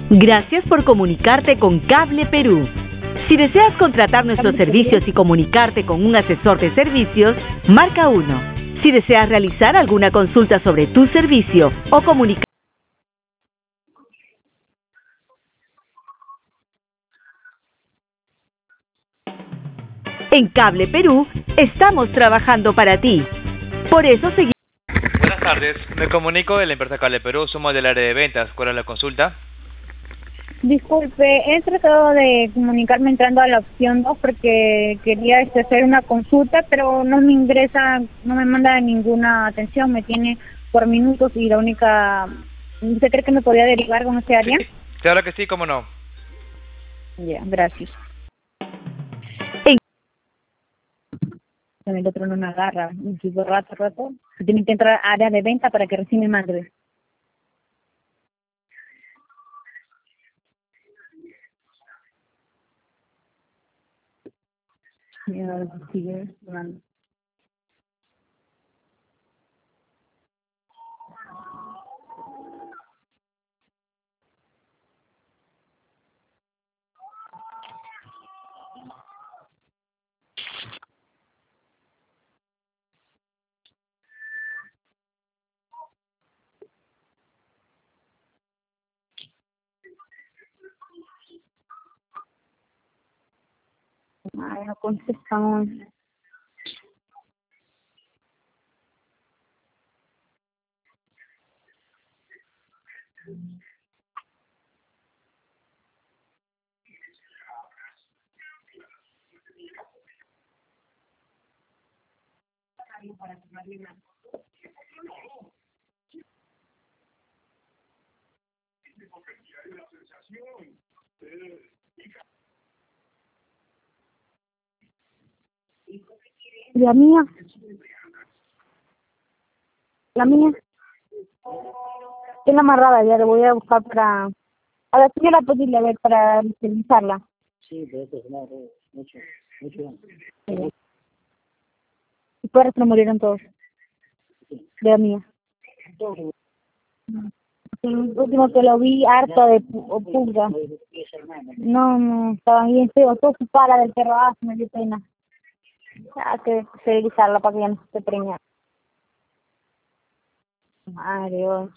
Gracias por comunicarte con Cable Perú. Si deseas contratar nuestros servicios y comunicarte con un asesor de servicios, marca 1. Si deseas realizar alguna consulta sobre tu servicio o comunicar en Cable Perú, estamos trabajando para ti. Por eso seguimos. Buenas tardes, me comunico de la empresa Cable Perú, somos del área de ventas. ¿Cuál es la consulta? Disculpe, he tratado de comunicarme entrando a la opción 2 porque quería hacer una consulta, pero no me ingresa, no me manda ninguna atención, me tiene por minutos y la única... ¿Usted cree que me podría derivar con ese área? Sí, claro que sí, cómo no. Ya, gracias. El otro no me agarra, y sigo rato. Tiene que entrar a área de venta para que recién me mande. Ya, sigue hablando. Ay, no contestamos. La mía. Es la amarrada, ya le voy a buscar para... A ver si yo la posible, a ver, para utilizarla. Sí, pero esto es mucho. Sí. Y perros se murieron todos. De la mía. El último que lo vi, harto de pulga. No, estaban bien feos. Todo su cara del perro, me dio pena. Hay que esterilizarla para que ya no se preña. Madre Dios.